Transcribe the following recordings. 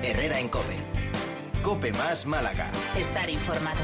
Herrera en COPE. COPE más Málaga. Estar informado.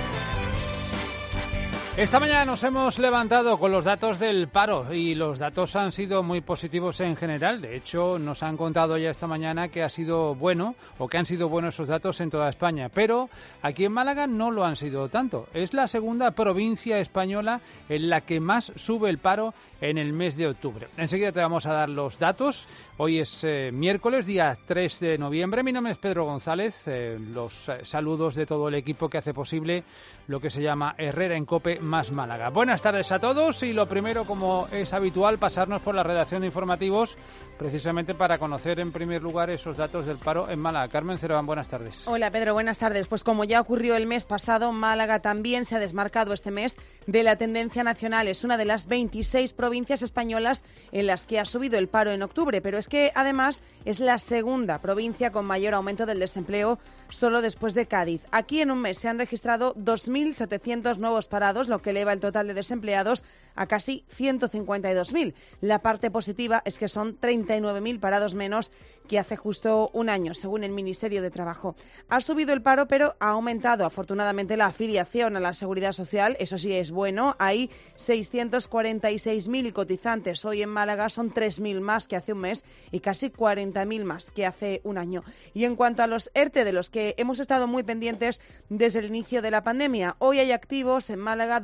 Esta mañana nos hemos levantado con los datos del paro y los datos han sido muy positivos en general. De hecho, nos han contado ya esta mañana que ha sido bueno o que han sido buenos esos datos en toda España. Pero aquí en Málaga no lo han sido tanto. Es la segunda provincia española en la que más sube el paro en el mes de octubre. Enseguida te vamos a dar los datos. Hoy es miércoles, día 3 de noviembre. Mi nombre es Pedro González. Los saludos de todo el equipo que hace posible lo que se llama Herrera en COPE más Málaga. Buenas tardes a todos y lo primero, como es habitual, pasarnos por la redacción de informativos precisamente para conocer en primer lugar esos datos del paro en Málaga. Carmen Cerván, buenas tardes. Hola Pedro, buenas tardes. Pues como ya ocurrió el mes pasado, Málaga también se ha desmarcado este mes de la tendencia nacional. Es una de las 26 provincias españolas en las que ha subido el paro en octubre, pero es que además es la segunda provincia con mayor aumento del desempleo, solo después de Cádiz. Aquí en un mes se han registrado 2.700 nuevos parados, lo que eleva el total de desempleados a casi 152.000. La parte positiva es que son 39.000 parados menos que hace justo un año, según el Ministerio de Trabajo. Ha subido el paro, pero ha aumentado afortunadamente la afiliación a la Seguridad Social. Eso sí es bueno. Hay 646.000 cotizantes. Hoy en Málaga son 3.000 más que hace un mes y casi 40.000 más que hace un año. Y en cuanto a los ERTE, de los que hemos estado muy pendientes desde el inicio de la pandemia, hoy hay activos en Málaga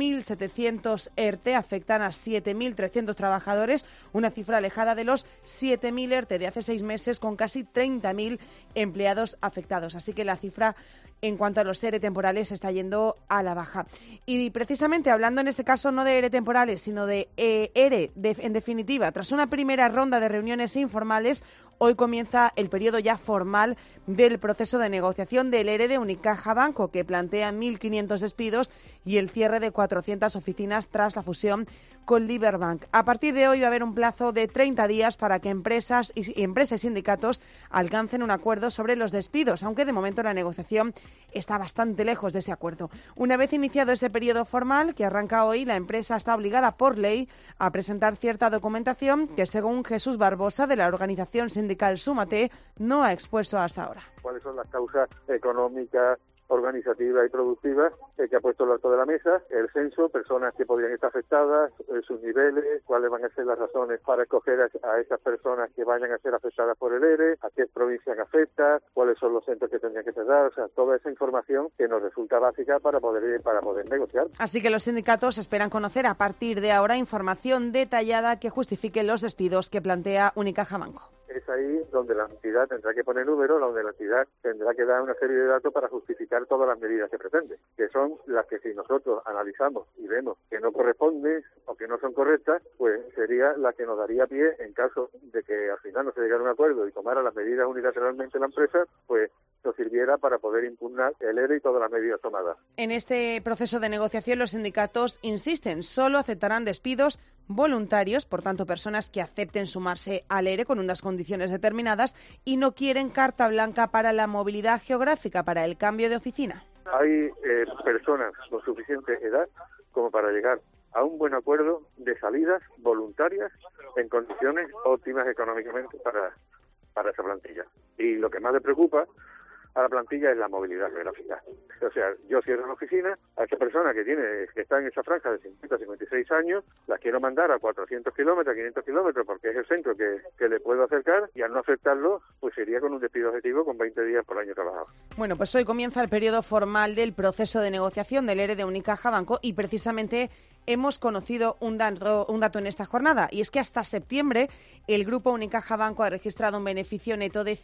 2.700 ERTE, afectan a 7.300 trabajadores, una cifra alejada de los 7.000 ERTE de hace 6 meses, con casi 30.000 empleados afectados. Así que la cifra en cuanto a los ERE temporales está yendo a la baja. Y precisamente hablando en este caso no de ERE temporales, sino de ERE en definitiva, tras una primera ronda de reuniones informales, hoy comienza el periodo ya formal del proceso de negociación del ERE de Unicaja Banco, que plantea 1.500 despidos y el cierre de 400 oficinas tras la fusión con Liberbank. A partir de hoy va a haber un plazo de 30 días para que empresas y sindicatos alcancen un acuerdo sobre los despidos, aunque de momento la negociación está bastante lejos de ese acuerdo. Una vez iniciado ese periodo formal, que arranca hoy, la empresa está obligada por ley a presentar cierta documentación que, según Jesús Barbosa, de la organización sindical Súmate, no ha expuesto hasta ahora. ¿Cuáles son las causas económicas, organizativas y productivas que ha puesto el alto de la mesa? El censo, personas que podrían estar afectadas, sus niveles, cuáles van a ser las razones para escoger a esas personas que vayan a ser afectadas por el ERE, a qué provincias afecta, cuáles son los centros que tendrían que cerrar, o sea, toda esa información que nos resulta básica para poder negociar. Así que los sindicatos esperan conocer a partir de ahora información detallada que justifique los despidos que plantea Unicaja Banco. Es ahí donde la entidad tendrá que poner números, donde la entidad tendrá que dar una serie de datos para justificar todas las medidas que pretende, que son las que si nosotros analizamos y vemos que no corresponden o que no son correctas, pues sería la que nos daría pie, en caso de que al final no se llegara a un acuerdo y tomara las medidas unilateralmente la empresa, pues nos sirviera para poder impugnar el ERE y todas las medidas tomadas. En este proceso de negociación los sindicatos insisten, solo aceptarán despidos voluntarios, por tanto personas que acepten sumarse al ERE con unas condiciones determinadas, y no quieren carta blanca para la movilidad geográfica, para el cambio de oficina. Hay personas con suficiente edad como para llegar a un buen acuerdo de salidas voluntarias en condiciones óptimas económicamente para esa plantilla. Y lo que más le preocupa a la plantilla es la movilidad geográfica. O sea, yo cierro la oficina, a esa persona que está en esa franja de 50 a 56 años, la quiero mandar a 400 kilómetros, 500 kilómetros, porque es el centro que le puedo acercar, y al no aceptarlo, pues sería con un despido objetivo con 20 días por año trabajado. Bueno, pues hoy comienza el periodo formal del proceso de negociación del ERE de Unicaja Banco y precisamente hemos conocido un dato en esta jornada, y es que hasta septiembre el grupo Unicaja Banco ha registrado un beneficio neto de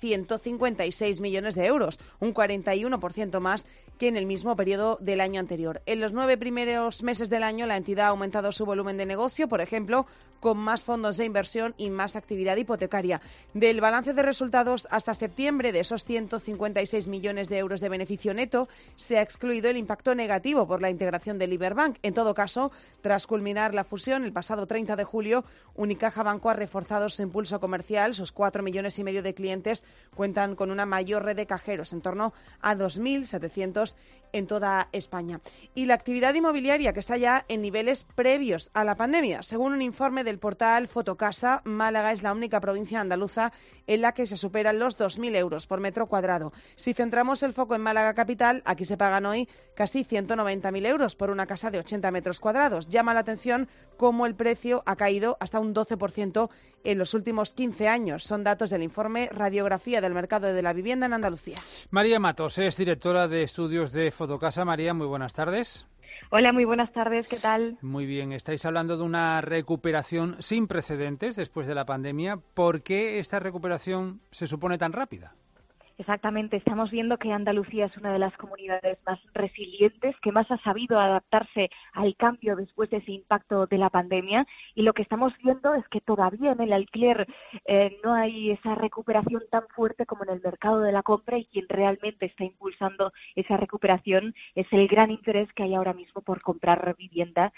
156 millones de euros, un 41% más que en el mismo periodo del año anterior. En los 9 primeros meses del año la entidad ha aumentado su volumen de negocio, por ejemplo, con más fondos de inversión y más actividad hipotecaria. Del balance de resultados hasta septiembre, de esos 156 millones de euros de beneficio neto, se ha excluido el impacto negativo por la integración de Liberbank. En todo caso, tras culminar la fusión el pasado 30 de julio, Unicaja Banco ha reforzado su impulso comercial. Sus 4,5 millones de clientes cuentan con una mayor red de cajeros, en torno a 2.700 en toda España. Y la actividad inmobiliaria, que está ya en niveles previos a la pandemia. Según un informe del portal Fotocasa, Málaga es la única provincia andaluza en la que se superan los 2.000 euros por metro cuadrado. Si centramos el foco en Málaga capital, aquí se pagan hoy casi 190.000 euros por una casa de 80 metros cuadrados. Llama la atención cómo el precio ha caído hasta un 12% en los últimos 15 años. Son datos del informe Radiografía del Mercado de la Vivienda en Andalucía. María Matos es directora de estudios de Fotocasa. María, muy buenas tardes. Hola, muy buenas tardes, ¿qué tal? Muy bien, estáis hablando de una recuperación sin precedentes después de la pandemia. ¿Por qué esta recuperación se supone tan rápida? Exactamente, estamos viendo que Andalucía es una de las comunidades más resilientes, que más ha sabido adaptarse al cambio después de ese impacto de la pandemia, y lo que estamos viendo es que todavía en el alquiler no hay esa recuperación tan fuerte como en el mercado de la compra, y quien realmente está impulsando esa recuperación es el gran interés que hay ahora mismo por comprar vivienda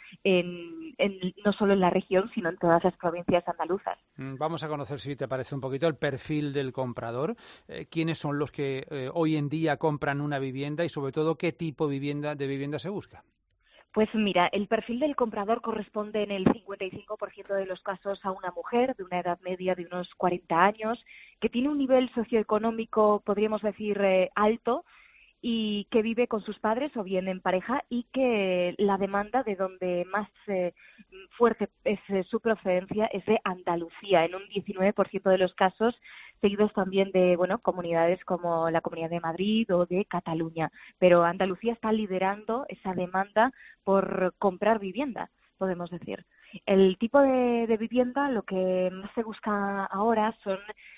no solo en la región, sino en todas las provincias andaluzas. Vamos a conocer, si te parece un poquito, el perfil del comprador. ¿Quiénes son los que hoy en día compran una vivienda y, sobre todo, qué tipo de vivienda se busca? Pues mira, el perfil del comprador corresponde en el 55% de los casos a una mujer de una edad media de unos 40 años, que tiene un nivel socioeconómico, podríamos decir, alto, y que vive con sus padres o bien en pareja, y que la demanda de donde más fuerte es su procedencia es de Andalucía, en un 19% de los casos, seguidos también de comunidades como la Comunidad de Madrid o de Cataluña. Pero Andalucía está liderando esa demanda por comprar vivienda, podemos decir. El tipo de vivienda, lo que más se busca ahora son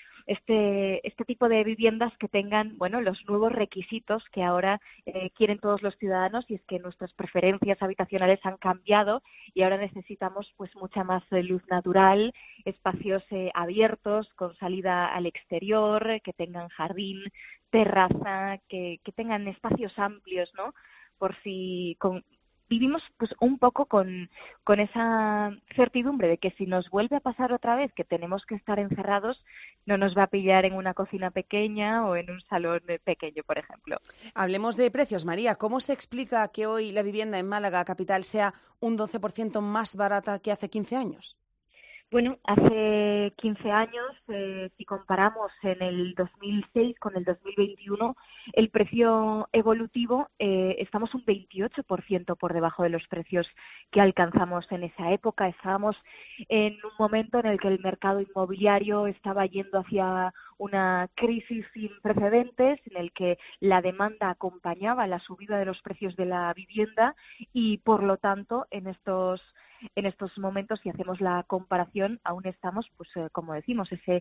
este tipo de viviendas que tengan, los nuevos requisitos que ahora quieren todos los ciudadanos, y es que nuestras preferencias habitacionales han cambiado y ahora necesitamos pues mucha más luz natural, espacios abiertos con salida al exterior, que tengan jardín, terraza, que tengan espacios amplios, ¿no? Por si vivimos pues un poco con esa certidumbre de que si nos vuelve a pasar otra vez que tenemos que estar encerrados, no nos va a pillar en una cocina pequeña o en un salón pequeño, por ejemplo. Hablemos de precios, María. ¿Cómo se explica que hoy la vivienda en Málaga capital sea un 12% más barata que hace 15 años? Bueno, hace 15 años, si comparamos en el 2006 con el 2021, el precio evolutivo, estamos un 28% por debajo de los precios que alcanzamos en esa época. Estábamos en un momento en el que el mercado inmobiliario estaba yendo hacia una crisis sin precedentes, en el que la demanda acompañaba la subida de los precios de la vivienda, y por lo tanto en estos momentos, si hacemos la comparación, aún estamos, pues como decimos, ese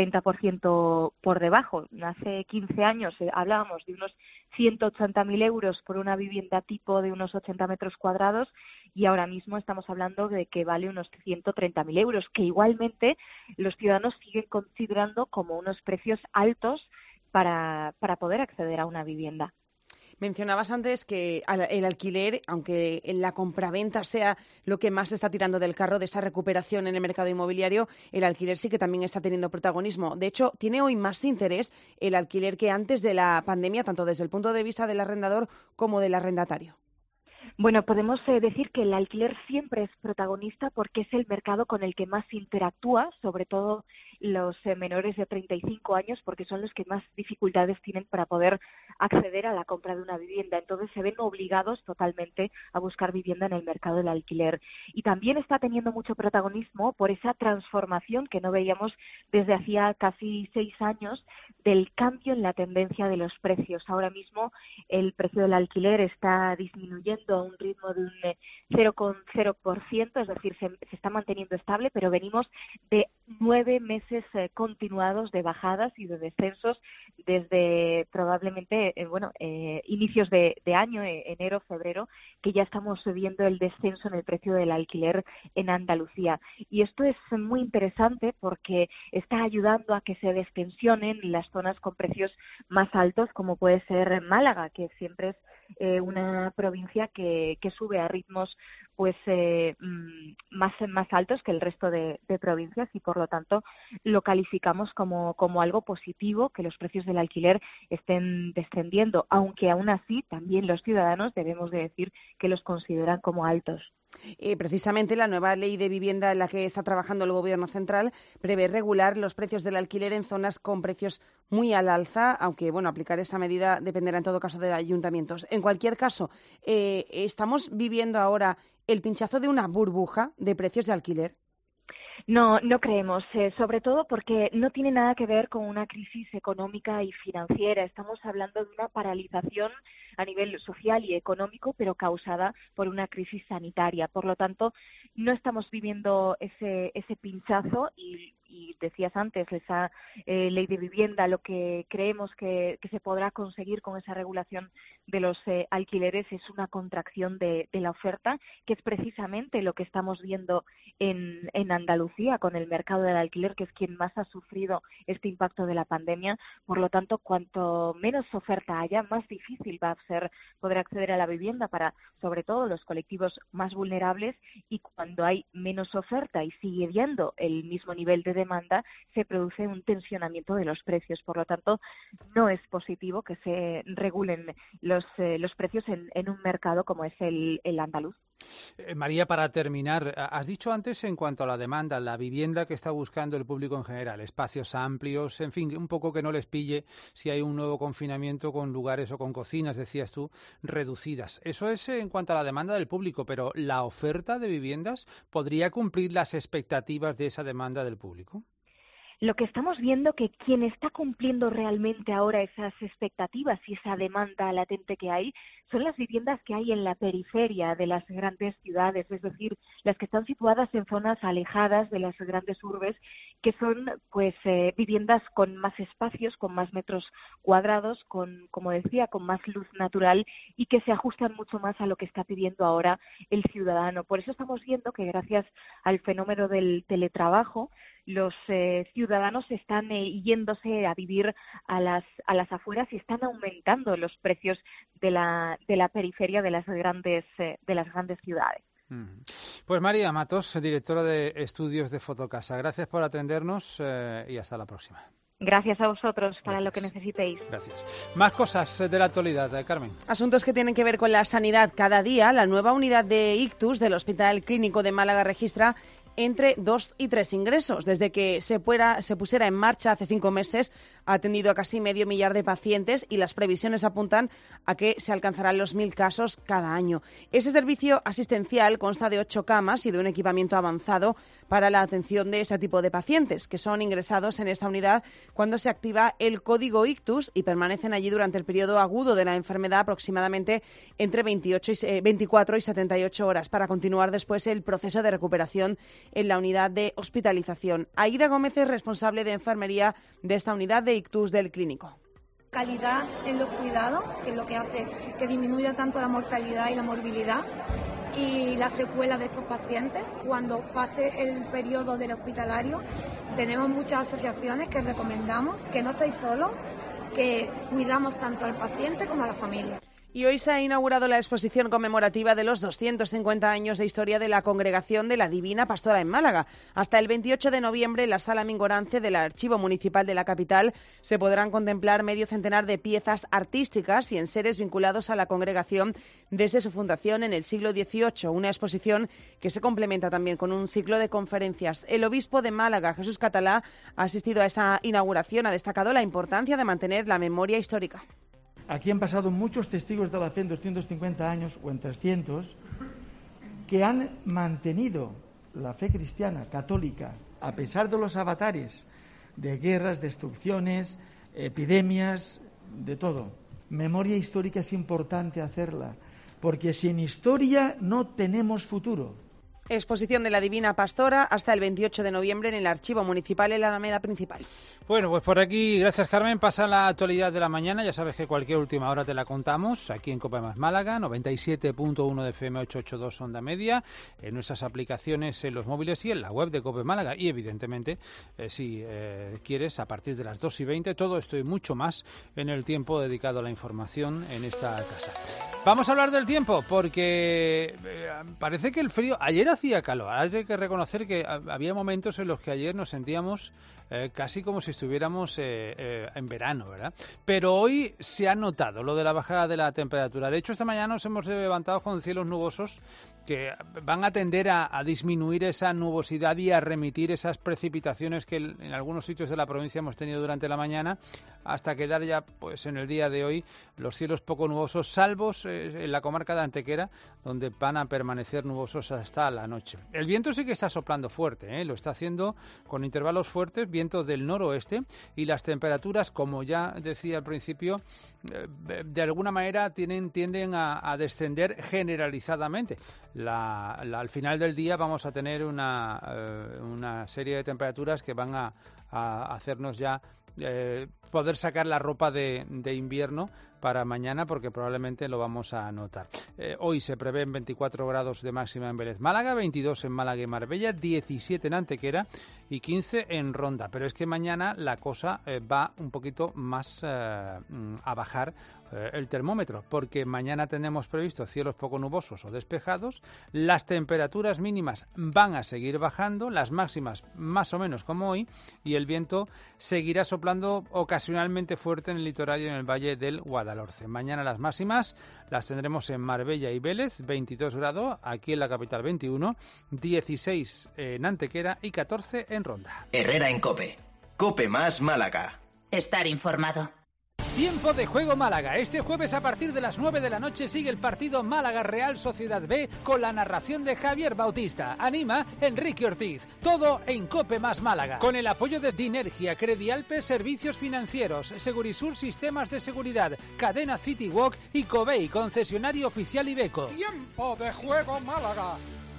30% por debajo. Hace 15 años hablábamos de unos 180.000 euros por una vivienda tipo de unos 80 metros cuadrados, y ahora mismo estamos hablando de que vale unos 130.000 euros, que igualmente los ciudadanos siguen considerando como unos precios altos para poder acceder a una vivienda. Mencionabas antes que el alquiler, aunque la compraventa sea lo que más está tirando del carro de esta recuperación en el mercado inmobiliario, el alquiler sí que también está teniendo protagonismo. De hecho, tiene hoy más interés el alquiler que antes de la pandemia, tanto desde el punto de vista del arrendador como del arrendatario. Bueno, podemos decir que el alquiler siempre es protagonista porque es el mercado con el que más interactúa, sobre todo los menores de 35 años, porque son los que más dificultades tienen para poder acceder a la compra de una vivienda. Entonces se ven obligados totalmente a buscar vivienda en el mercado del alquiler. Y también está teniendo mucho protagonismo por esa transformación que no veíamos desde hacía casi 6 años del cambio en la tendencia de los precios. Ahora mismo el precio del alquiler está disminuyendo a un ritmo de un 0,0%, es decir, se está manteniendo estable, pero venimos de 9 meses continuados de bajadas y de descensos desde probablemente inicios de año, enero, febrero, que ya estamos viendo el descenso en el precio del alquiler en Andalucía. Y esto es muy interesante porque está ayudando a que se destensionen las zonas con precios más altos, como puede ser Málaga, que siempre es una provincia que sube a ritmos pues más altos que el resto de provincias, y por lo tanto lo calificamos como algo positivo que los precios del alquiler estén descendiendo, aunque aún así también los ciudadanos debemos de decir que los consideran como altos. Precisamente la nueva ley de vivienda en la que está trabajando el Gobierno central prevé regular los precios del alquiler en zonas con precios muy al alza, aunque bueno, aplicar esta medida dependerá en todo caso de ayuntamientos. En cualquier caso, ¿estamos viviendo ahora el pinchazo de una burbuja de precios de alquiler? No creemos, sobre todo porque no tiene nada que ver con una crisis económica y financiera. Estamos hablando de una paralización a nivel social y económico, pero causada por una crisis sanitaria. Por lo tanto, no estamos viviendo ese pinchazo y decías antes, esa ley de vivienda, lo que creemos que se podrá conseguir con esa regulación de los alquileres es una contracción de la oferta, que es precisamente lo que estamos viendo en Andalucía con el mercado del alquiler, que es quien más ha sufrido este impacto de la pandemia. Por lo tanto, cuanto menos oferta haya, más difícil va a ser poder acceder a la vivienda para, sobre todo, los colectivos más vulnerables, y cuando hay menos oferta y sigue habiendo el mismo nivel de demanda, se produce un tensionamiento de los precios. Por lo tanto, no es positivo que se regulen los precios en un mercado como es el andaluz. María, para terminar, has dicho antes en cuanto a la demanda, la vivienda que está buscando el público en general, espacios amplios, en fin, un poco que no les pille si hay un nuevo confinamiento con lugares o con cocinas, decías tú, reducidas. Eso es en cuanto a la demanda del público, pero ¿la oferta de viviendas podría cumplir las expectativas de esa demanda del público? Lo que estamos viendo que quien está cumpliendo realmente ahora esas expectativas y esa demanda latente que hay son las viviendas que hay en la periferia de las grandes ciudades, es decir, las que están situadas en zonas alejadas de las grandes urbes, que son pues viviendas con más espacios, con más metros cuadrados, con, como decía, con más luz natural, y que se ajustan mucho más a lo que está pidiendo ahora el ciudadano. Por eso estamos viendo que gracias al fenómeno del teletrabajo, los ciudadanos están yéndose a vivir a las afueras y están aumentando los precios de la periferia de las grandes ciudades. Pues María Matos, directora de Estudios de Fotocasa, gracias por atendernos y hasta la próxima. Gracias a vosotros para lo que necesitéis. Gracias. Más cosas de la actualidad, Carmen. Asuntos que tienen que ver con la sanidad. Cada día, la nueva unidad de ictus del Hospital Clínico de Málaga registra entre 2 y 3 ingresos. Desde que se pusiera en marcha hace 5 meses, ha atendido a casi medio millar de pacientes y las previsiones apuntan a que se alcanzarán los 1.000 casos cada año. Ese servicio asistencial consta de 8 camas y de un equipamiento avanzado para la atención de ese tipo de pacientes, que son ingresados en esta unidad cuando se activa el código ictus y permanecen allí durante el periodo agudo de la enfermedad, aproximadamente entre 24 y 78 horas, para continuar después el proceso de recuperación en la unidad de hospitalización. Aida Gómez es responsable de enfermería de esta unidad de ictus del clínico. Calidad en los cuidados, que es lo que hace que disminuya tanto la mortalidad y la morbilidad y las secuelas de estos pacientes. Cuando pase el periodo del hospitalario, tenemos muchas asociaciones que recomendamos que no estéis solos, que cuidamos tanto al paciente como a la familia. Y hoy se ha inaugurado la exposición conmemorativa de los 250 años de historia de la Congregación de la Divina Pastora en Málaga. Hasta el 28 de noviembre, en la Sala Mingorance del Archivo Municipal de la capital, se podrán contemplar medio centenar de piezas artísticas y enseres vinculados a la congregación desde su fundación en el siglo XVIII. Una exposición que se complementa también con un ciclo de conferencias. El obispo de Málaga, Jesús Catalá, ha asistido a esta inauguración, ha destacado la importancia de mantener la memoria histórica. Aquí han pasado muchos testigos de la fe en 250 años o en 300 que han mantenido la fe cristiana, católica, a pesar de los avatares de guerras, destrucciones, epidemias, de todo. Memoria histórica es importante hacerla, porque sin historia no tenemos futuro. Exposición de la Divina Pastora hasta el 28 de noviembre en el Archivo Municipal en la Alameda Principal. Bueno, pues por aquí, gracias Carmen, pasa la actualidad de la mañana. Ya sabes que cualquier última hora te la contamos aquí en COPE Más Málaga, 97.1 de FM, 882 onda media, en nuestras aplicaciones en los móviles y en la web de COPE Málaga. Y evidentemente, si quieres, a partir de las 2:20, todo esto y mucho más en el tiempo dedicado a la información en esta casa. Vamos a hablar del tiempo porque parece que el frío... Ayer hacía calor, hay que reconocer que había momentos en los que ayer nos sentíamos casi como si estuviéramos en verano, ¿verdad? Pero hoy se ha notado lo de la bajada de la temperatura. De hecho, esta mañana nos hemos levantado con cielos nubosos que van a tender a disminuir esa nubosidad y a remitir esas precipitaciones que en algunos sitios de la provincia hemos tenido durante la mañana, hasta quedar ya pues en el día de hoy los cielos poco nubosos, salvos en la comarca de Antequera, donde van a permanecer nubosos hasta la noche. El viento sí que está soplando fuerte, lo está haciendo con intervalos fuertes, viento del noroeste, y las temperaturas, como ya decía al principio, de alguna manera tienden a descender generalizadamente. Al final del día vamos a tener una serie de temperaturas que van a hacernos ya poder sacar la ropa de invierno para mañana, porque probablemente lo vamos a notar. Hoy se prevén 24 grados de máxima en Vélez Málaga, 22 en Málaga y Marbella, 17 en Antequera y 15 en Ronda. Pero es que mañana la cosa va un poquito más a bajar el termómetro, porque mañana tenemos previsto cielos poco nubosos o despejados, las temperaturas mínimas van a seguir bajando, las máximas más o menos como hoy, y el viento seguirá soplando ocasionalmente fuerte en el litoral y en el valle del Guadalhorce. Mañana las máximas las tendremos en Marbella y Vélez, 22 grados, aquí en la capital 21, 16 en Antequera y 14 en Ronda. Herrera en COPE. COPE Más Málaga. Estar informado. Tiempo de juego Málaga. Este jueves a partir de las 9 de la noche sigue el partido Málaga Real Sociedad B con la narración de Javier Bautista. Anima Enrique Ortiz. Todo en COPE Más Málaga. Con el apoyo de Dinergia, Credialpe Servicios Financieros, Segurisur Sistemas de Seguridad, Cadena City Walk y Covey, concesionario oficial Iveco. Tiempo de juego Málaga.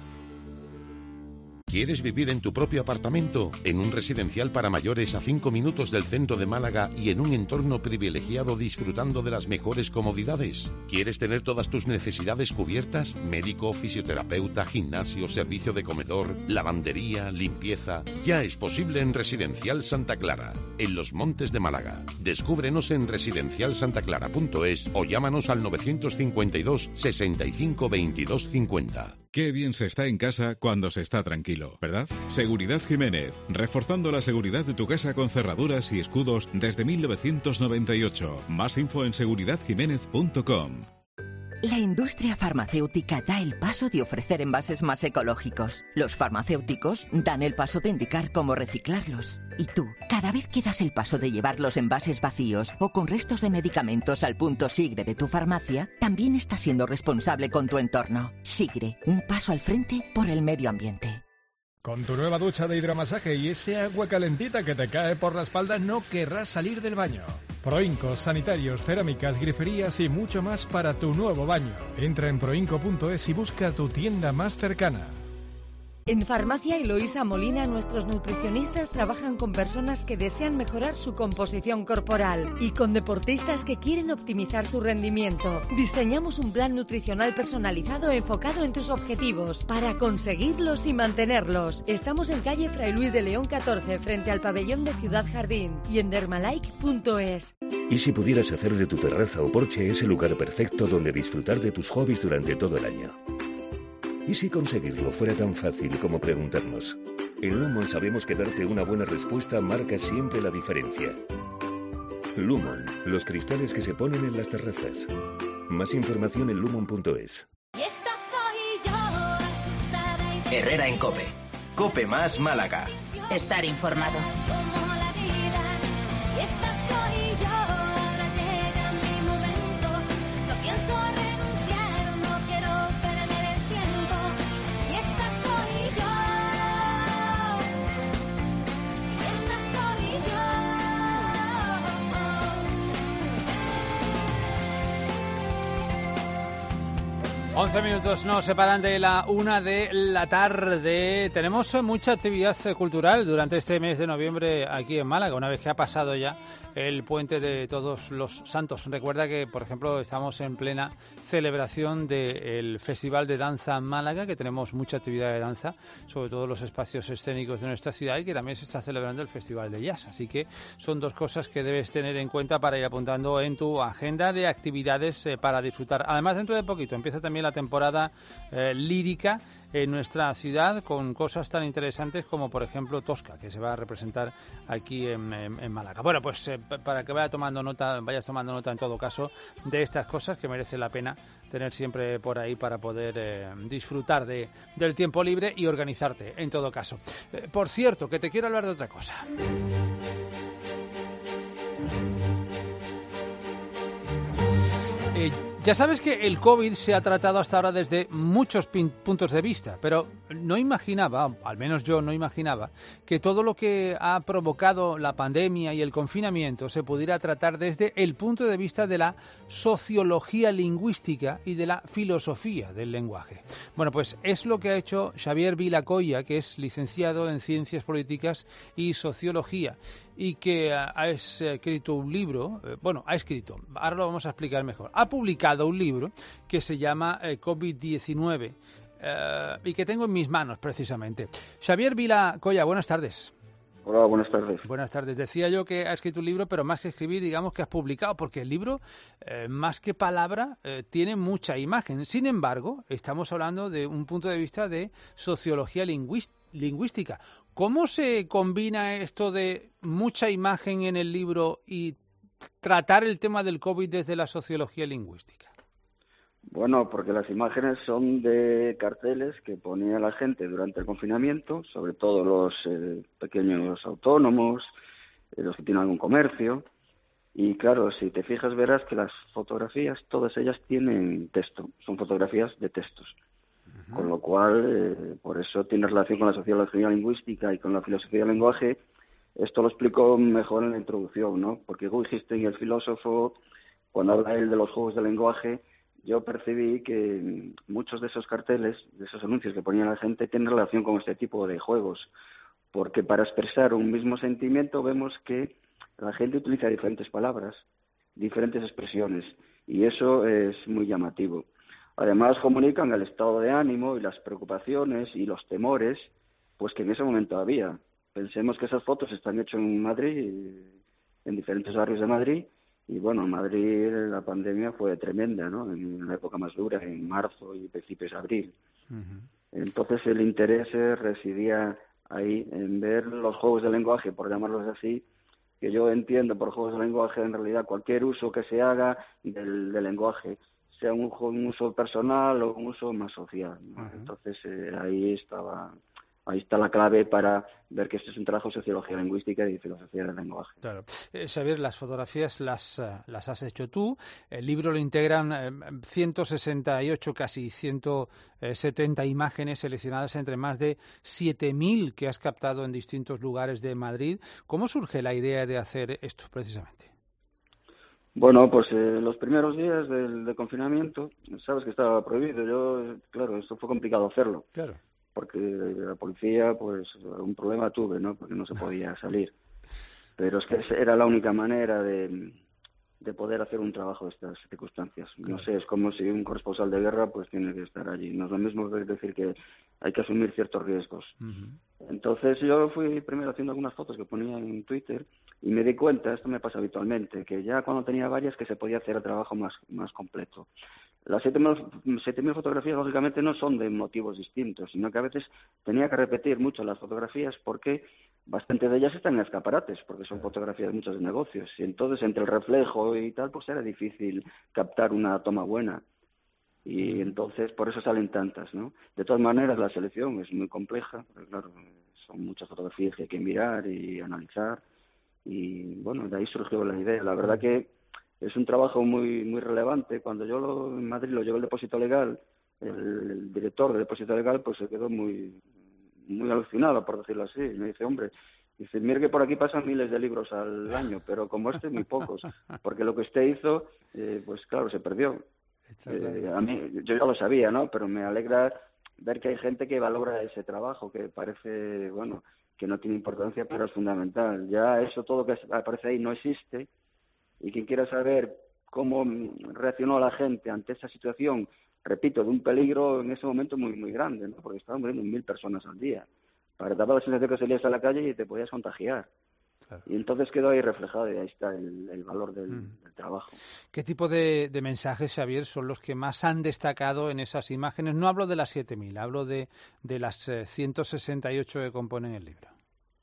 ¿Quieres vivir en tu propio apartamento? ¿En un residencial para mayores a 5 minutos del centro de Málaga y en un entorno privilegiado disfrutando de las mejores comodidades? ¿Quieres tener todas tus necesidades cubiertas? Médico, fisioterapeuta, gimnasio, servicio de comedor, lavandería, limpieza... Ya es posible en Residencial Santa Clara, en Los Montes de Málaga. Descúbrenos en residencialsantaclara.es o llámanos al 952 65 22 50. Qué bien se está en casa cuando se está tranquilo, ¿verdad? Seguridad Jiménez, reforzando la seguridad de tu casa con cerraduras y escudos desde 1998. Más info en seguridadjiménez.com. La industria farmacéutica da el paso de ofrecer envases más ecológicos. Los farmacéuticos dan el paso de indicar cómo reciclarlos. Y tú, cada vez que das el paso de llevar los envases vacíos o con restos de medicamentos al punto Sigre de tu farmacia, también estás siendo responsable con tu entorno. Sigre, un paso al frente por el medio ambiente. Con tu nueva ducha de hidromasaje y ese agua calentita que te cae por la espalda, no querrás salir del baño. Proincos, sanitarios, cerámicas, griferías y mucho más para tu nuevo baño. Entra en proinco.es y busca tu tienda más cercana. En Farmacia Eloísa Molina, nuestros nutricionistas trabajan con personas que desean mejorar su composición corporal y con deportistas que quieren optimizar su rendimiento. Diseñamos un plan nutricional personalizado enfocado en tus objetivos para conseguirlos y mantenerlos. Estamos en calle Fray Luis de León 14, frente al pabellón de Ciudad Jardín, y en dermalike.es. ¿Y si pudieras hacer de tu terraza o porche ese lugar perfecto donde disfrutar de tus hobbies durante todo el año? ¿Y si conseguirlo fuera tan fácil como preguntarnos? En Lumon sabemos que darte una buena respuesta marca siempre la diferencia. Lumon, los cristales que se ponen en las terrazas. Más información en lumon.es. Herrera en COPE. COPE Más Málaga. Estar informado. 11 minutos nos separan de la 1 de la tarde. Tenemos mucha actividad cultural durante este mes de noviembre aquí en Málaga, una vez que ha pasado ya el puente de Todos los Santos. Recuerda que, por ejemplo, estamos en plena celebración del Festival de Danza Málaga, que tenemos mucha actividad de danza, sobre todo los espacios escénicos de nuestra ciudad, y que también se está celebrando el Festival de Jazz. Así que son dos cosas que debes tener en cuenta para ir apuntando en tu agenda de actividades para disfrutar. Además, dentro de poquito empieza también la temporada lírica en nuestra ciudad, con cosas tan interesantes como, por ejemplo, Tosca, que se va a representar aquí en Málaga. Bueno, pues para que vayas tomando nota en todo caso de estas cosas que merece la pena tener siempre por ahí para poder disfrutar del tiempo libre y organizarte en todo caso. Por cierto, que te quiero hablar de otra cosa. Ya sabes que el COVID se ha tratado hasta ahora desde muchos puntos de vista, pero no imaginaba, al menos yo no imaginaba, que todo lo que ha provocado la pandemia y el confinamiento se pudiera tratar desde el punto de vista de la sociología lingüística y de la filosofía del lenguaje. Bueno, pues es lo que ha hecho Xavier Vila Coya, que es licenciado en Ciencias Políticas y Sociología, y que ha escrito un libro, ahora lo vamos a explicar mejor, ha publicado un libro que se llama COVID-19 y que tengo en mis manos precisamente. Xavier Vila Coya, buenas tardes. Hola, buenas tardes. Buenas tardes. Decía yo que ha escrito un libro, pero más que escribir, digamos que has publicado, porque el libro, más que palabra, tiene mucha imagen. Sin embargo, estamos hablando de un punto de vista de sociología lingüística. ¿Cómo se combina esto de mucha imagen en el libro y tratar el tema del COVID desde la sociología lingüística? Bueno, porque las imágenes son de carteles que ponía la gente durante el confinamiento, sobre todo los pequeños autónomos, los que tienen algún comercio. Y claro, si te fijas verás que las fotografías, todas ellas tienen texto, son fotografías de textos. Uh-huh. Con lo cual, por eso tiene relación con la sociología lingüística y con la filosofía del lenguaje. Esto lo explico mejor en la introducción, ¿no? Porque Guy Hastings, el filósofo, cuando habla él de los juegos del lenguaje, yo percibí que muchos de esos carteles, de esos anuncios que ponía la gente, tienen relación con este tipo de juegos. Porque para expresar un mismo sentimiento vemos que la gente utiliza diferentes palabras, diferentes expresiones, y eso es muy llamativo. Además, comunican el estado de ánimo y las preocupaciones y los temores, pues que en ese momento había. Pensemos que esas fotos están hechas en Madrid, en diferentes barrios de Madrid, y bueno, en Madrid la pandemia fue tremenda, ¿no? En la época más dura, en marzo y principios de abril. Uh-huh. Entonces el interés residía ahí en ver los juegos de lenguaje, por llamarlos así, que yo entiendo por juegos de lenguaje en realidad cualquier uso que se haga del lenguaje, sea un uso personal o un uso más social, ¿no? Uh-huh. Entonces ahí está la clave para ver que esto es un trabajo de sociología lingüística y filosofía del lenguaje. Claro. Xavier, las fotografías las has hecho tú. El libro lo integran 168, casi 170 imágenes seleccionadas entre más de 7.000 que has captado en distintos lugares de Madrid. ¿Cómo surge la idea de hacer esto precisamente? Bueno, pues los primeros días del confinamiento, sabes que estaba prohibido. Claro, esto fue complicado hacerlo. Claro. Porque la policía, pues, algún problema tuve, ¿no? Porque no se podía salir. Pero es que era la única manera de poder hacer un trabajo de estas circunstancias. Claro. No sé, es como si un corresponsal de guerra, pues, tiene que estar allí. No es lo mismo que decir que hay que asumir ciertos riesgos. Uh-huh. Entonces yo fui primero haciendo algunas fotos que ponía en Twitter y me di cuenta, esto me pasa habitualmente, que ya cuando tenía varias que se podía hacer el trabajo más completo. Las 7.000 fotografías, lógicamente, no son de motivos distintos, sino que a veces tenía que repetir mucho las fotografías porque bastante de ellas están en escaparates, porque son fotografías muchas de negocios. Y entonces, entre el reflejo y tal, pues era difícil captar una toma buena. Y entonces, por eso salen tantas, ¿no? De todas maneras, la selección es muy compleja, porque claro, son muchas fotografías que hay que mirar y analizar. Y bueno, de ahí surgió la idea. La verdad que es un trabajo muy relevante. Cuando yo en Madrid lo llevé al depósito legal, el director del depósito legal pues se quedó muy alucinado, por decirlo así. Y me dice, hombre, mire que por aquí pasan miles de libros al año, pero como muy pocos, porque lo que usted hizo, pues claro, se perdió. A mí, yo ya lo sabía, ¿no? Pero me alegra ver que hay gente que valora ese trabajo, que parece, bueno, que no tiene importancia, pero es fundamental. Ya eso todo que aparece ahí no existe, y quien quiera saber cómo reaccionó la gente ante esa situación, repito, de un peligro en ese momento muy muy grande, ¿no? Porque estaban muriendo 1.000 personas al día. Para tapar la sensación que salías a la calle y te podías contagiar. Claro. Y entonces quedó ahí reflejado, y ahí está el valor del trabajo. ¿Qué tipo de mensajes, Xavier, son los que más han destacado en esas imágenes? No hablo de las 7.000, hablo de las 168 que componen el libro.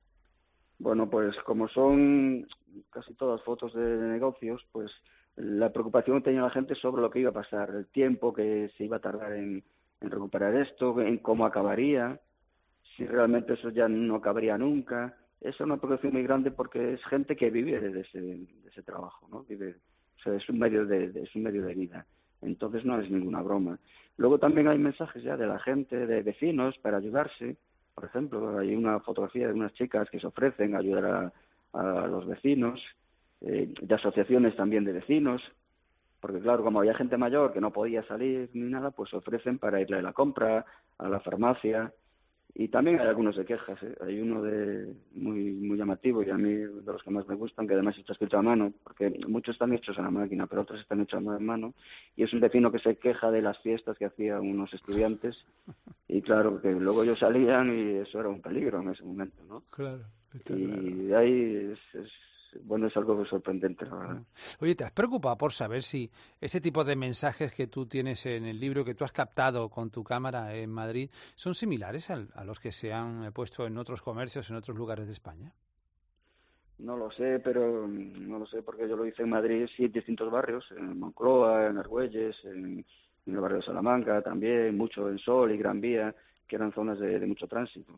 Bueno, pues como son casi todas fotos de negocios, pues la preocupación que tenía la gente sobre lo que iba a pasar, el tiempo que se iba a tardar en recuperar esto, en cómo acabaría, si realmente eso ya no acabaría nunca. Esa es una preocupación muy grande porque es gente que vive de ese trabajo, ¿no? Vive, o sea, es un medio de vida. Entonces no es ninguna broma. Luego también hay mensajes ya de la gente, de vecinos, para ayudarse. Por ejemplo, hay una fotografía de unas chicas que se ofrecen a ayudar a los vecinos, de asociaciones también de vecinos, porque claro, como había gente mayor que no podía salir ni nada, pues se ofrecen para irle a la compra, a la farmacia. Y también hay algunos de quejas, ¿eh? Hay uno muy llamativo, y a mí de los que más me gustan, que además está escrito a mano, porque muchos están hechos a la máquina, pero otros están hechos a mano, y es un vecino que se queja de las fiestas que hacían unos estudiantes, y claro, que luego ellos salían y eso era un peligro en ese momento, ¿no? Claro. Y de ahí es algo sorprendente, la verdad. Oye, ¿te has preocupado por saber si ese tipo de mensajes que tú tienes en el libro, que tú has captado con tu cámara en Madrid, son similares a los que se han puesto en otros comercios, en otros lugares de España? No lo sé, porque yo lo hice en Madrid, sí, en distintos barrios, en Moncloa, en Argüelles, en el barrio de Salamanca también, mucho en Sol y Gran Vía, que eran zonas de mucho tránsito.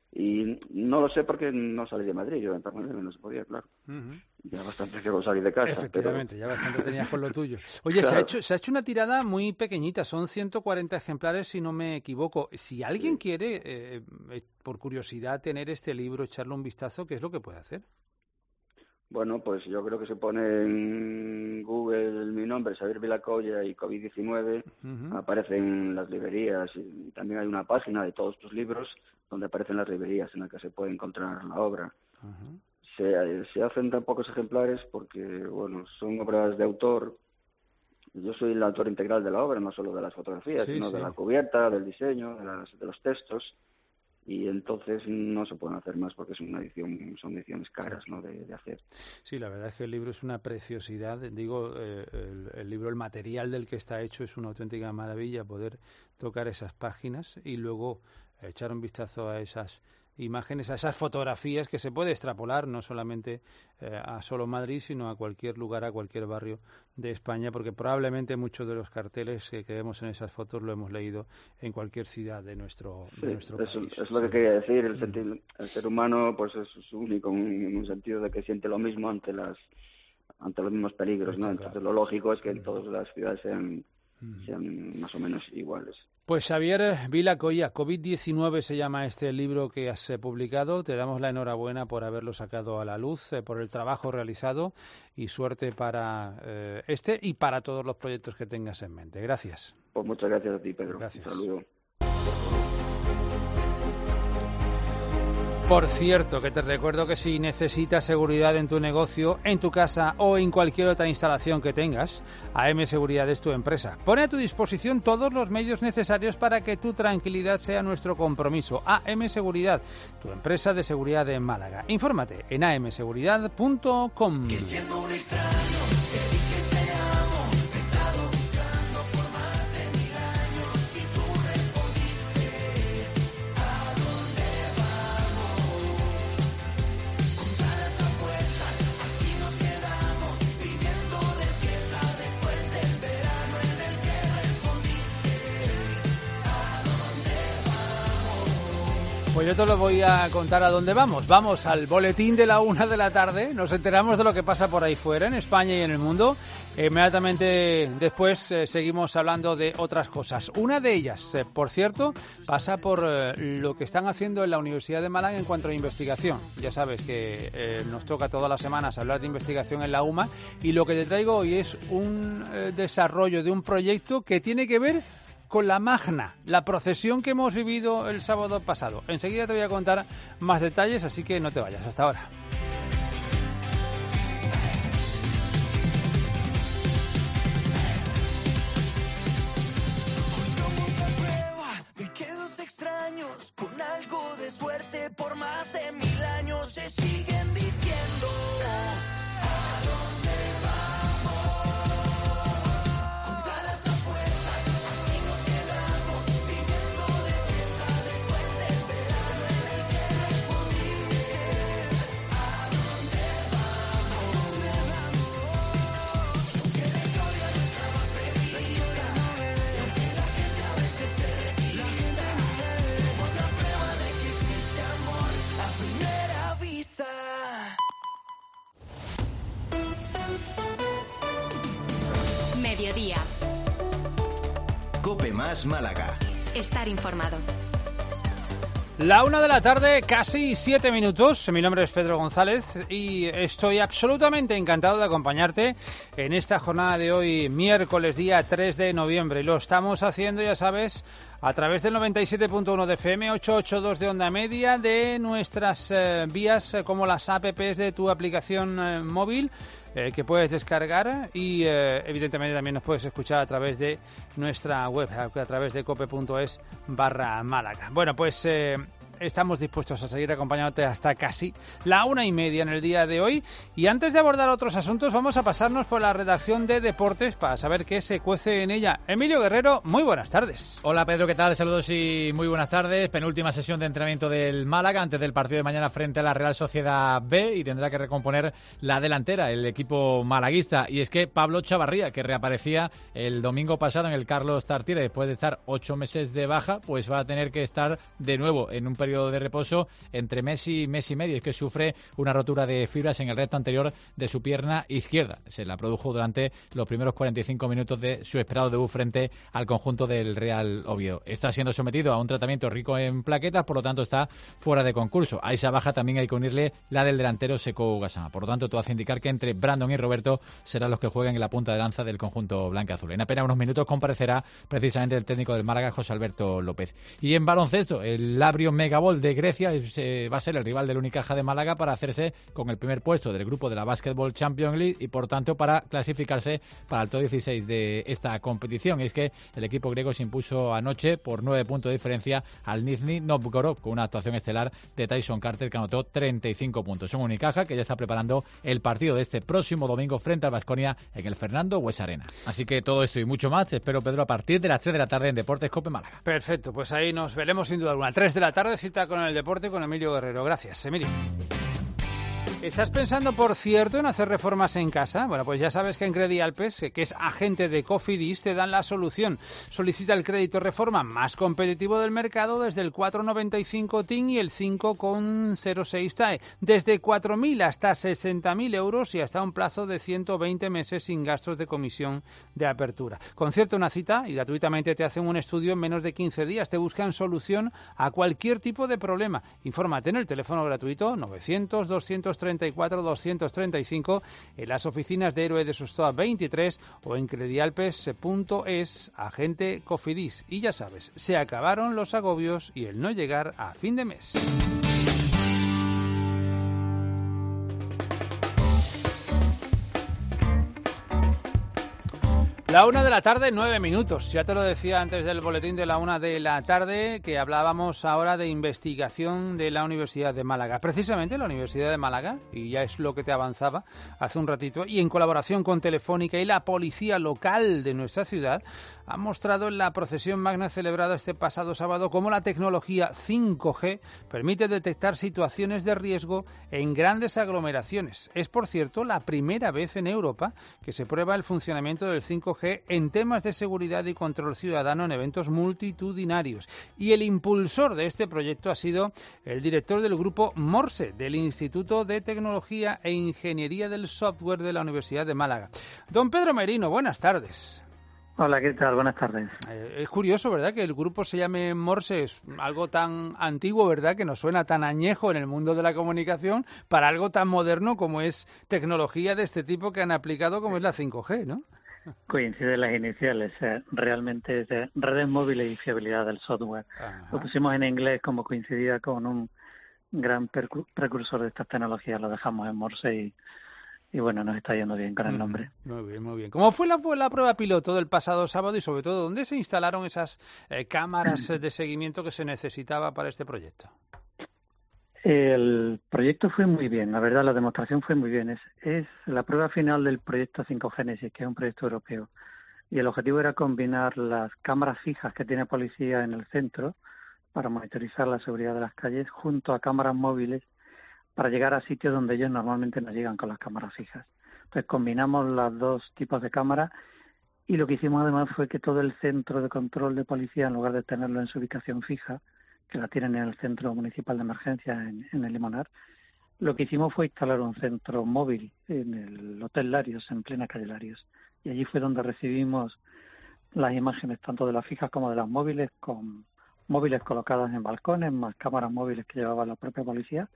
Y no lo sé porque no salí de Madrid, yo en Madrid no se podía, claro. Ya bastante que salí de casa. Efectivamente, pero... ya bastante tenías con lo tuyo. Oye, claro. se ha hecho una tirada muy pequeñita, son 140 ejemplares si no me equivoco. Si alguien quiere, por curiosidad, tener este libro, echarle un vistazo, ¿qué es lo que puede hacer? Bueno, pues yo creo que se pone en Google mi nombre, Xavier Vilacoya, y COVID-19, aparecen las librerías, y también hay una página de todos tus libros donde aparecen las librerías en las que se puede encontrar la obra. Se hacen tan pocos ejemplares porque, bueno, son obras de autor. Yo soy el autor integral de la obra, no solo de las fotografías, sino de la cubierta, del diseño, de los textos. Y entonces no se pueden hacer más porque son ediciones caras, ¿no?, de hacer. Sí, la verdad es que el libro es una preciosidad. Digo, el libro, el material del que está hecho es una auténtica maravilla, poder tocar esas páginas y luego echar un vistazo a esas imágenes, a esas fotografías que se puede extrapolar no solamente a solo Madrid, sino a cualquier lugar, a cualquier barrio de España, porque probablemente muchos de los carteles que vemos en esas fotos lo hemos leído en cualquier ciudad de nuestro país. Es lo que quería decir, el ser humano pues es único en un sentido de que siente lo mismo ante los mismos peligros, ¿no? Entonces lo lógico es que en todas las ciudades sean más o menos iguales. Pues Xavier Vilacoya, COVID-19 se llama este libro que has publicado. Te damos la enhorabuena por haberlo sacado a la luz, por el trabajo realizado, y suerte para este y para todos los proyectos que tengas en mente. Gracias. Pues muchas gracias a ti, Pedro. Gracias. Un saludo. Por cierto, que te recuerdo que si necesitas seguridad en tu negocio, en tu casa o en cualquier otra instalación que tengas, AM Seguridad es tu empresa. Pone a tu disposición todos los medios necesarios para que tu tranquilidad sea nuestro compromiso. AM Seguridad, tu empresa de seguridad en Málaga. Infórmate en amseguridad.com. Pues yo te lo voy a contar a dónde vamos. Vamos al boletín de la 1 de la tarde. Nos enteramos de lo que pasa por ahí fuera, en España y en el mundo. Inmediatamente después seguimos hablando de otras cosas. Una de ellas, por cierto, pasa por lo que están haciendo en la Universidad de Málaga en cuanto a investigación. Ya sabes que nos toca todas las semanas hablar de investigación en la UMA, y lo que te traigo hoy es un desarrollo de un proyecto que tiene que ver con la Magna, la procesión que hemos vivido el sábado pasado. Enseguida te voy a contar más detalles, así que no te vayas. Hasta ahora. Extraños, con algo de suerte por más de 1000 años se siguen diciendo ¿a dónde vamos? Contra las apuestas, aquí nos quedamos viviendo de fiesta después del verano en el que respondí ¿a dónde vamos? Aunque la historia no estaba prevista, y aunque la gente a veces se resiste, Mediodía. COPE más Málaga. Estar informado. La 1 de la tarde, casi 7 minutos. Mi nombre es Pedro González y estoy absolutamente encantado de acompañarte en esta jornada de hoy, miércoles, día 3 de noviembre. Lo estamos haciendo, ya sabes, a través del 97.1 de FM, 882 de onda media, de nuestras vías como las apps de tu aplicación móvil, que puedes descargar, y evidentemente también nos puedes escuchar a través de nuestra web, a través de cope.es/Málaga. Bueno, pues estamos dispuestos a seguir acompañándote hasta casi la 1:30 en el día de hoy. Y antes de abordar otros asuntos, vamos a pasarnos por la redacción de Deportes para saber qué se cuece en ella. Emilio Guerrero, muy buenas tardes. Hola Pedro, ¿qué tal? Saludos y muy buenas tardes. Penúltima sesión de entrenamiento del Málaga antes del partido de mañana frente a la Real Sociedad B, y tendrá que recomponer la delantera el equipo malaguista. Y es que Pablo Chavarría, que reaparecía el domingo pasado en el Carlos Tartiere después de estar 8 meses de baja, pues va a tener que estar de nuevo en un periodo de reposo entre mes y mes y medio. Es que sufre una rotura de fibras en el recto anterior de su pierna izquierda. Se la produjo durante los primeros 45 minutos de su esperado debut frente al conjunto del Real Oviedo. Está siendo sometido a un tratamiento rico en plaquetas, por lo tanto está fuera de concurso. A esa baja también hay que unirle la del delantero Sekou Gassama. Por lo tanto, todo hace indicar que entre Brandon y Roberto serán los que jueguen en la punta de lanza del conjunto blanca-azul. En apenas unos minutos comparecerá precisamente el técnico del Málaga, José Alberto López. Y en baloncesto, el Labrio Megabol de Grecia va a ser el rival del Unicaja de Málaga para hacerse con el primer puesto del grupo de la Basketball Champions League y por tanto para clasificarse para el top 16 de esta competición. Y es que el equipo griego se impuso anoche por 9 puntos de diferencia al Nizhny Novgorod con una actuación estelar de Tyson Carter, que anotó 35 puntos. Un Unicaja que ya está preparando el partido de este próximo domingo frente al Baskonia en el Fernando Buesa Arena. Así que todo esto y mucho más espero, Pedro, a partir de las 3 de la tarde en Deportes COPE Málaga. Perfecto, pues ahí nos veremos sin duda alguna. 3 de la tarde, cita con el deporte con Emilio Guerrero. Gracias, Emilio. ¿Estás pensando, por cierto, en hacer reformas en casa? Bueno, pues ya sabes que en Credialpes, que es agente de Cofidis, te dan la solución. Solicita el crédito reforma más competitivo del mercado desde el 4,95 TIN y el 5,06 TAE. Desde 4.000 hasta 60.000 euros y hasta un plazo de 120 meses sin gastos de comisión de apertura. Concierta una cita y gratuitamente te hacen un estudio en menos de 15 días. Te buscan solución a cualquier tipo de problema. Infórmate en el teléfono gratuito 900-234-235 en las oficinas de Héroe de Sostoa 23 o en credialpes.es, agente Cofidis. Y ya sabes, se acabaron los agobios y el no llegar a fin de mes. La 1 de la tarde, 9 minutos. Ya te lo decía antes del boletín de la 1 de la tarde, que hablábamos ahora de investigación de la Universidad de Málaga. Precisamente la Universidad de Málaga, y ya es lo que te avanzaba hace un ratito, y en colaboración con Telefónica y la policía local de nuestra ciudad, ha mostrado en la procesión magna celebrada este pasado sábado cómo la tecnología 5G permite detectar situaciones de riesgo en grandes aglomeraciones. Es, por cierto, la primera vez en Europa que se prueba el funcionamiento del 5G 5G en temas de seguridad y control ciudadano en eventos multitudinarios. Y el impulsor de este proyecto ha sido el director del grupo Morse, del Instituto de Tecnología e Ingeniería del Software de la Universidad de Málaga. Don Pedro Merino, buenas tardes. Hola, ¿qué tal? Buenas tardes. Es curioso, ¿verdad?, que el grupo se llame Morse, es algo tan antiguo, ¿verdad?, que nos suena tan añejo en el mundo de la comunicación para algo tan moderno como es tecnología de este tipo que han aplicado como es la 5G, ¿no? Coinciden las iniciales, realmente es de redes móviles y fiabilidad del software. Ajá. Lo pusimos en inglés como coincidía con un gran precursor de estas tecnologías, lo dejamos en Morse y bueno, nos está yendo bien con el nombre. Muy bien, muy bien. ¿Cómo fue la prueba piloto del pasado sábado y sobre todo dónde se instalaron esas cámaras de seguimiento que se necesitaba para este proyecto? El proyecto fue muy bien, la verdad, la demostración fue muy bien. Es la prueba final del proyecto 5Génesis, que es un proyecto europeo. Y el objetivo era combinar las cámaras fijas que tiene policía en el centro para monitorizar la seguridad de las calles junto a cámaras móviles para llegar a sitios donde ellos normalmente no llegan con las cámaras fijas. Entonces combinamos los dos tipos de cámaras y lo que hicimos además fue que todo el centro de control de policía, en lugar de tenerlo en su ubicación fija, que la tienen en el Centro Municipal de Emergencia en el Limonar, lo que hicimos fue instalar un centro móvil en el Hotel Larios, en plena calle Larios. Y allí fue donde recibimos las imágenes tanto de las fijas como de las móviles, con móviles colocadas en balcones, más cámaras móviles que llevaba la propia policía.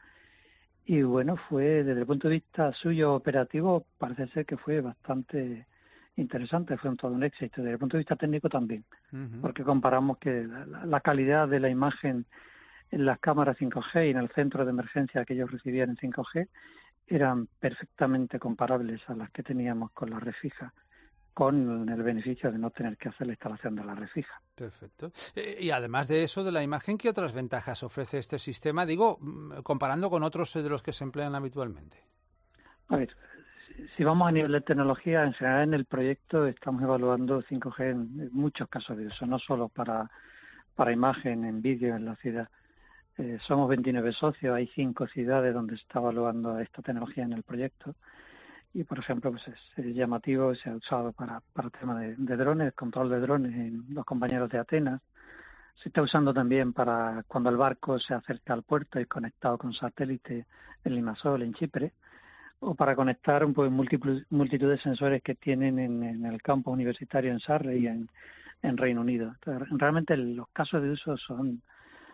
Y bueno, fue desde el punto de vista suyo operativo, parece ser que fue bastante interesante, fue todo un éxito. Desde el punto de vista técnico también, porque comparamos que la calidad de la imagen en las cámaras 5G y en el centro de emergencia que ellos recibían en 5G eran perfectamente comparables a las que teníamos con la red fija, con el beneficio de no tener que hacer la instalación de la red fija. Perfecto. Y además de eso, de la imagen, ¿qué otras ventajas ofrece este sistema? Digo, comparando con otros de los que se emplean habitualmente. A ver, si vamos a nivel de tecnología, en general en el proyecto estamos evaluando 5G en muchos casos de uso, no solo para imagen, en vídeo, en la ciudad. Somos 29 socios, hay 5 ciudades donde se está evaluando esta tecnología en el proyecto. Y, por ejemplo, pues es llamativo, se ha usado para temas de drones, control de drones en los compañeros de Atenas. Se está usando también para cuando el barco se acerca al puerto y conectado con satélite en Limassol, en Chipre, o para conectar multitud de sensores que tienen en el campus universitario en Surrey y en Reino Unido. Entonces, realmente los casos de uso son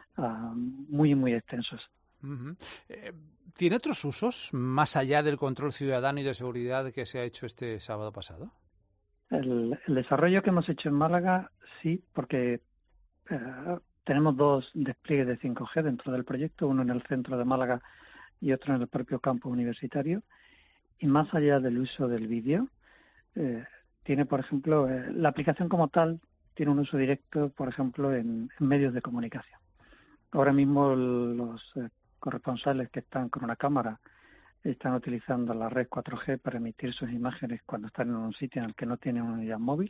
muy, muy extensos. ¿Tiene otros usos más allá del control ciudadano y de seguridad que se ha hecho este sábado pasado? El desarrollo que hemos hecho en Málaga, sí, porque tenemos 2 despliegues de 5G dentro del proyecto, uno en el centro de Málaga y otro en el propio campus universitario. Y más allá del uso del vídeo, tiene, por ejemplo, la aplicación como tal tiene un uso directo, por ejemplo, en medios de comunicación. Ahora mismo los corresponsales que están con una cámara están utilizando la red 4G para emitir sus imágenes cuando están en un sitio en el que no tienen una unidad móvil.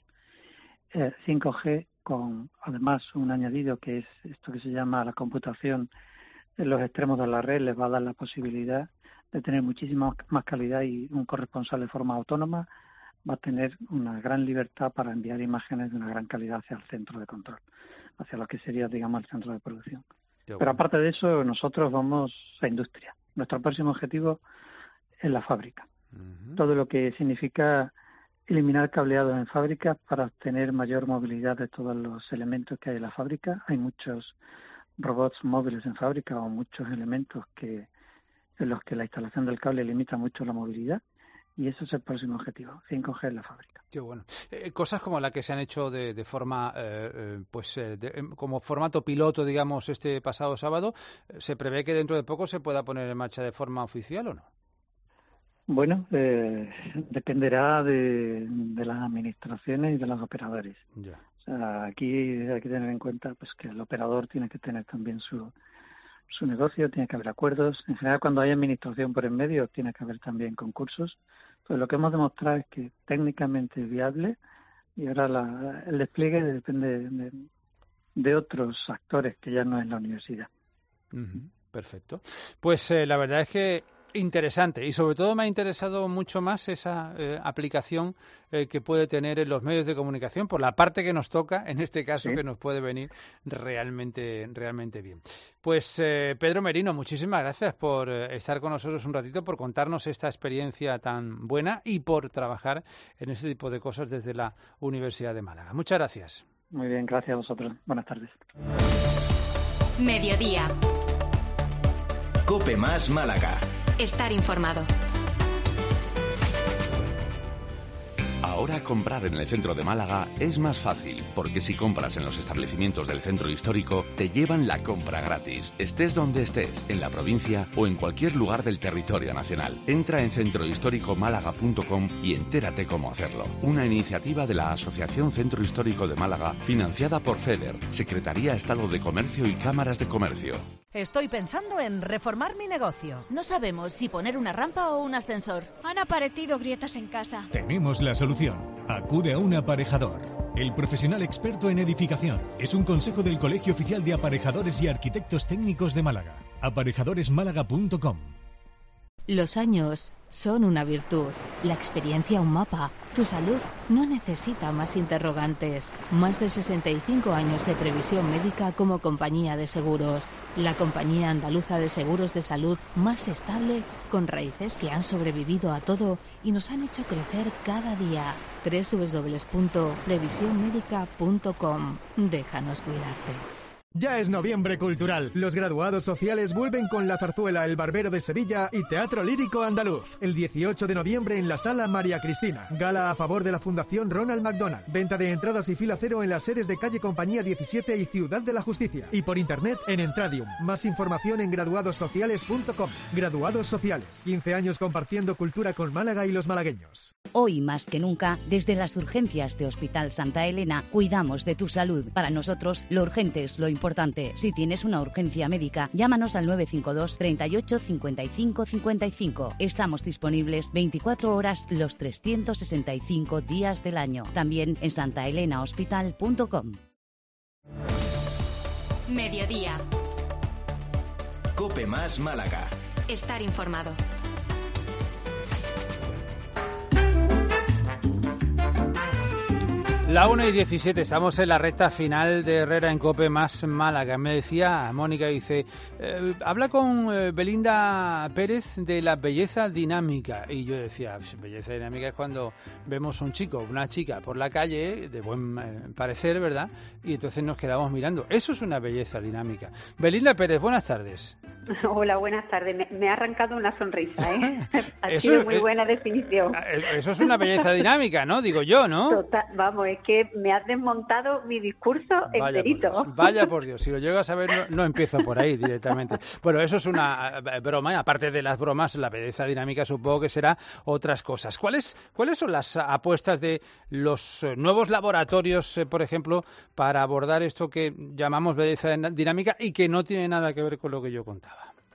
5G con además un añadido que es esto que se llama la computación en los extremos de la red, les va a dar la posibilidad de tener muchísima más calidad y un corresponsal de forma autónoma va a tener una gran libertad para enviar imágenes de una gran calidad hacia el centro de control, hacia lo que sería, digamos, el centro de producción. Pero aparte de eso, nosotros vamos a industria. Nuestro próximo objetivo es la fábrica. Todo lo que significa eliminar cableados en fábricas para obtener mayor movilidad de todos los elementos que hay en la fábrica. Hay muchos robots móviles en fábrica o muchos elementos en los que la instalación del cable limita mucho la movilidad. Y ese es el próximo objetivo, 5G en la fábrica. Qué bueno. Cosas como la que se han hecho de forma, como formato piloto, digamos, este pasado sábado, ¿se prevé que dentro de poco se pueda poner en marcha de forma oficial o no? Bueno, dependerá de las administraciones y de los operadores. Ya. O sea, aquí hay que tener en cuenta pues que el operador tiene que tener también su negocio, tiene que haber acuerdos. En general, cuando hay administración por en medio, tiene que haber también concursos. Pues lo que hemos demostrado es que técnicamente es viable y ahora el despliegue depende de otros actores que ya no es la universidad. Perfecto. Pues la verdad es que interesante, y sobre todo me ha interesado mucho más esa aplicación que puede tener en los medios de comunicación por la parte que nos toca, en este caso, que nos puede venir realmente bien. Pues Pedro Merino, muchísimas gracias por estar con nosotros un ratito, por contarnos esta experiencia tan buena y por trabajar en ese tipo de cosas desde la Universidad de Málaga. Muchas gracias. Muy bien, gracias a vosotros. Buenas tardes. Mediodía. COPE más Málaga. Estar informado. Ahora comprar en el centro de Málaga es más fácil, porque si compras en los establecimientos del centro histórico, te llevan la compra gratis, estés donde estés, en la provincia o en cualquier lugar del territorio nacional. Entra en centrohistóricomálaga.com y entérate cómo hacerlo. Una iniciativa de la Asociación Centro Histórico de Málaga, financiada por FEDER, Secretaría de Estado de Comercio y Cámaras de Comercio. Estoy pensando en reformar mi negocio. No sabemos si poner una rampa o un ascensor. Han aparecido grietas en casa. Tenemos la solución. Acude a un aparejador. El profesional experto en edificación. Es un consejo del Colegio Oficial de Aparejadores y Arquitectos Técnicos de Málaga. Aparejadoresmálaga.com. Los años son una virtud, la experiencia un mapa. Tu salud no necesita más interrogantes. Más de 65 años de previsión médica como compañía de seguros. La compañía andaluza de seguros de salud más estable, con raíces que han sobrevivido a todo y nos han hecho crecer cada día. www.previsionmedica.com. Déjanos cuidarte. Ya es noviembre cultural. Los graduados sociales vuelven con La Zarzuela, El Barbero de Sevilla y Teatro Lírico Andaluz. El 18 de noviembre en la Sala María Cristina. Gala a favor de la Fundación Ronald McDonald. Venta de entradas y fila cero en las sedes de Calle Compañía 17 y Ciudad de la Justicia. Y por internet en Entradium. Más información en graduadossociales.com. Graduados Sociales. 15 años compartiendo cultura con Málaga y los malagueños. Hoy más que nunca, desde las urgencias de Hospital Santa Elena, cuidamos de tu salud. Para nosotros, lo urgente es lo importante. Si tienes una urgencia médica, llámanos al 952 38 55 55. Estamos disponibles 24 horas los 365 días del año. También en santaelenahospital.com. Mediodía. COPE más Málaga. Estar informado. La 1:17, estamos en la recta final de Herrera en COPE más Málaga. Me decía Mónica, dice, habla con Belinda Pérez de la belleza dinámica. Y yo decía, belleza dinámica es cuando vemos un chico, una chica por la calle, de buen parecer, ¿verdad? Y entonces nos quedamos mirando. Eso es una belleza dinámica. Belinda Pérez, buenas tardes. Hola, buenas tardes. Me ha arrancado una sonrisa, ¿eh? Ha sido muy buena definición. Eso es una belleza dinámica, ¿no? Digo yo, ¿no? Total, vamos, es que me has desmontado mi discurso enterito. Vaya por Dios, si lo llego a saber no empiezo por ahí directamente. Bueno, eso es una broma, y aparte de las bromas, la belleza dinámica supongo que será otras cosas. ¿Cuáles son las apuestas de los nuevos laboratorios, por ejemplo, para abordar esto que llamamos belleza dinámica y que no tiene nada que ver con lo que yo contaba?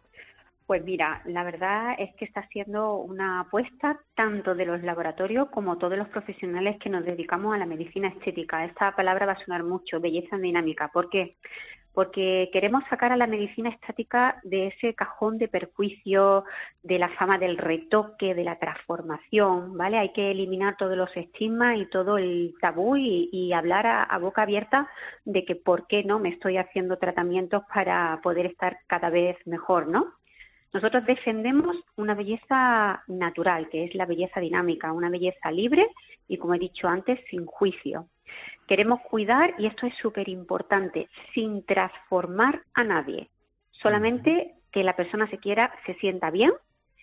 Pues mira, la verdad es que está siendo una apuesta tanto de los laboratorios como todos los profesionales que nos dedicamos a la medicina estética. Esta palabra va a sonar mucho, belleza dinámica. ¿Por qué? Porque queremos sacar a la medicina estética de ese cajón de perjuicio, de la fama del retoque, de la transformación, ¿vale? Hay que eliminar todos los estigmas y todo el tabú y hablar a boca abierta de que por qué no me estoy haciendo tratamientos para poder estar cada vez mejor, ¿no? Nosotros defendemos una belleza natural, que es la belleza dinámica, una belleza libre y, como he dicho antes, sin juicio. Queremos cuidar, y esto es súper importante, sin transformar a nadie. Solamente que la persona se sienta bien,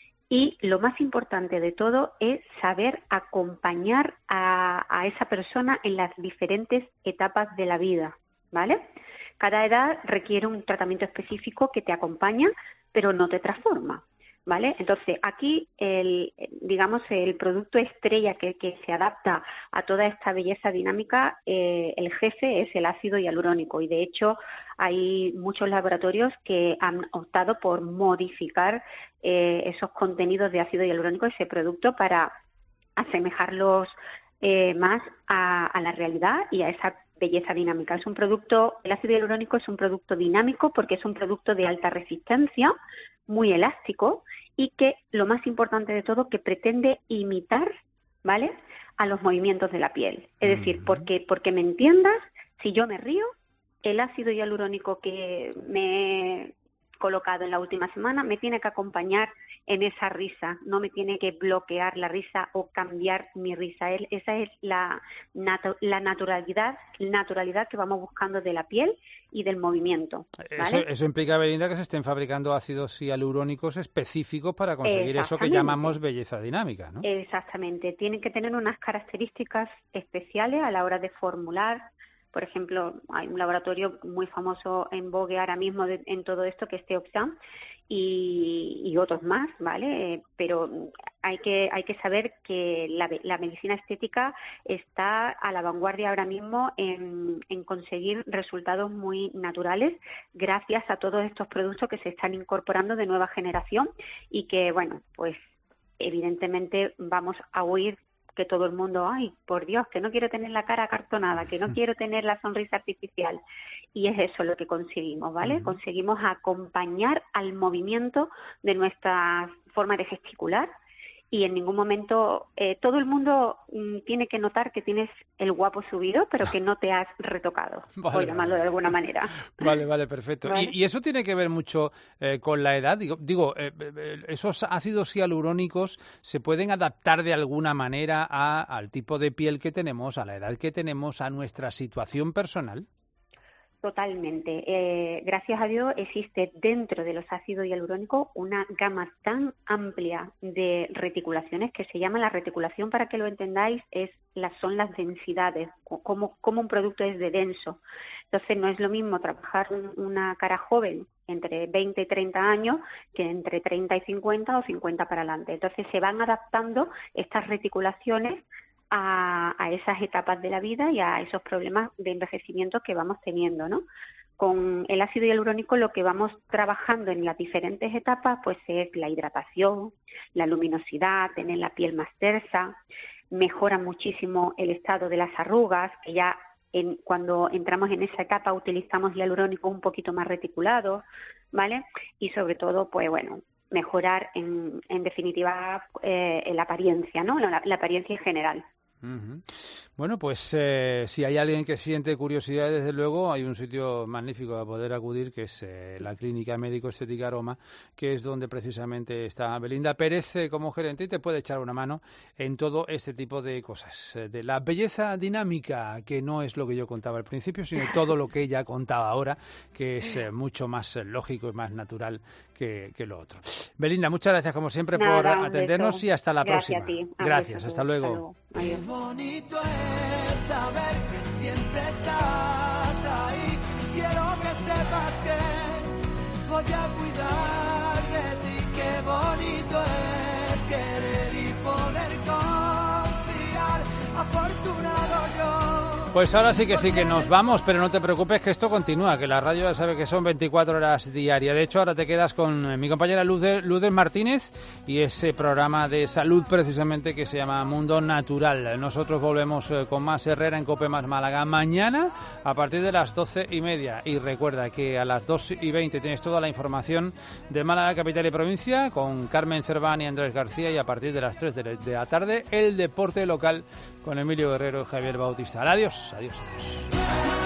y lo más importante de todo es saber acompañar a esa persona en las diferentes etapas de la vida, ¿vale? Cada edad requiere un tratamiento específico que te acompaña, pero no te transforma, ¿vale? Entonces, aquí el producto estrella que se adapta a toda esta belleza dinámica, el jefe es el ácido hialurónico, y de hecho hay muchos laboratorios que han optado por modificar esos contenidos de ácido hialurónico, ese producto, para asemejarlos más a la realidad y a esa belleza dinámica. Es un producto, el ácido hialurónico es un producto dinámico porque es un producto de alta resistencia, muy elástico, y que, lo más importante de todo, que pretende imitar, ¿vale?, a los movimientos de la piel. Es decir, porque me entiendas, si yo me río, el ácido hialurónico que me he colocado en la última semana me tiene que acompañar en esa risa, no me tiene que bloquear la risa o cambiar mi risa. Esa es la naturalidad que vamos buscando de la piel y del movimiento, ¿vale? Eso implica, Belinda, que se estén fabricando ácidos hialurónicos específicos para conseguir eso que llamamos belleza dinámica, ¿no? Exactamente. Tienen que tener unas características especiales a la hora de formular. Por ejemplo, hay un laboratorio muy famoso en vogue ahora mismo en todo esto, que es Teoxan, y otros más, ¿vale? Pero hay que saber que la medicina estética está a la vanguardia ahora mismo en conseguir resultados muy naturales gracias a todos estos productos que se están incorporando de nueva generación y que, bueno, pues evidentemente vamos a huir que todo el mundo, ay, por Dios, que no quiero tener la cara acartonada, que no quiero tener la sonrisa artificial. Y es eso lo que conseguimos, ¿vale? Conseguimos acompañar al movimiento de nuestra forma de gesticular y en ningún momento todo el mundo tiene que notar que tienes el guapo subido, pero que no te has retocado, por llamarlo de alguna manera. Vale, perfecto. ¿Vale? ¿Y eso tiene que ver mucho con la edad? Digo, esos ácidos hialurónicos se pueden adaptar de alguna manera al tipo de piel que tenemos, a la edad que tenemos, a nuestra situación personal. Totalmente. Gracias a Dios existe dentro de los ácidos hialurónicos una gama tan amplia de reticulaciones que se llama la reticulación, para que lo entendáis, son las densidades, como un producto es de denso. Entonces no es lo mismo trabajar una cara joven entre 20 y 30 años que entre 30 y 50 o 50 para adelante. Entonces se van adaptando estas reticulaciones a esas etapas de la vida y a esos problemas de envejecimiento que vamos teniendo, ¿no? Con el ácido hialurónico lo que vamos trabajando en las diferentes etapas pues es la hidratación, la luminosidad, tener la piel más tersa, mejora muchísimo el estado de las arrugas, que ya cuando entramos en esa etapa utilizamos hialurónico un poquito más reticulado, ¿vale? Y sobre todo, pues bueno, mejorar en definitiva la apariencia, ¿no? La apariencia en general. Bueno, pues si hay alguien que siente curiosidad, desde luego hay un sitio magnífico a poder acudir, que es la Clínica Médico Estética Aroma, que es donde precisamente está Belinda Pérez como gerente y te puede echar una mano en todo este tipo de cosas, de la belleza dinámica, que no es lo que yo contaba al principio, sino todo lo que ella contaba ahora, que es mucho más lógico y más natural que lo otro. Belinda, muchas gracias como siempre por atendernos y hasta la próxima. A ti. Gracias, hasta luego. Qué bonito es saber que siempre estás ahí. Quiero que sepas que voy a cuidar de ti. Qué bonito es querer y poder confiar. Afortunado yo. Pues ahora sí que nos vamos, pero no te preocupes que esto continúa, que la radio ya sabe que son 24 horas diarias. De hecho, ahora te quedas con mi compañera Lourdes Martínez y ese programa de salud precisamente que se llama Mundo Natural. Nosotros volvemos con más Herrera en COPE más Málaga mañana a partir de las 12:30. Y recuerda que a las 2:20 tienes toda la información de Málaga, capital y provincia, con Carmen Cerván y Andrés García, y a partir de las 3 de la tarde el deporte local con Emilio Guerrero y Javier Bautista. Adiós. Adiós.